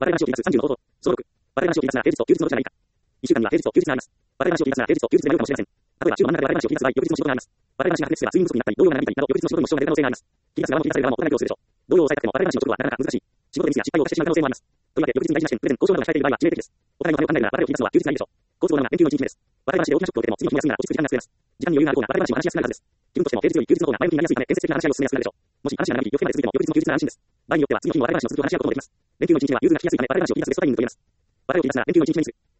バラエ話を切り出す30の方法。総録。バラエ話を切り出すなら平日と休日のどちらがいいか。1週間には平日と休日があります。バラエ話を切り出すなら平日と休日が良いかもしれません。例えば週の真ん中でバラエ話を切り出す場合、翌日の仕事があります。バラエ話が発熱すれば睡眠不足になったり、動揺が長引いたりなど、翌日の仕事に支障が出る可能性があります。切り出す側も切り出される側もお互いをするでしょう。動揺を抑えたくてもバラエ話の直後はなかなか難しい。仕事でミスや失敗をしてしまう可能性もあります。とりわけ翌日に大事な試験、プレゼン、交渉などが控えている場合は致命的です。お互いのためを考えるならバラエを切り出すのは休日がいいでしょう。交通のが連休の1日目です。バラエ話で大きなショックを受けても次の日も休みなら落ち着く時間が作れます。時間に余裕がある方がバラエ話を話しやすくなるはずです。気分としても平日より休日の方が前向きになりやすいため建設的な話し合いを進めやすくなるでしょう。もし話が長引き、夜更けまで続いても翌日の休日なら安心です。場合によっては次の日もバラエ話の続きを話し合うこともできます。連休の1日目は融通が利きやすいためバラエ話を切り出すベストタイミングと言えます。バラエを切り出すなら連休の1日目にする。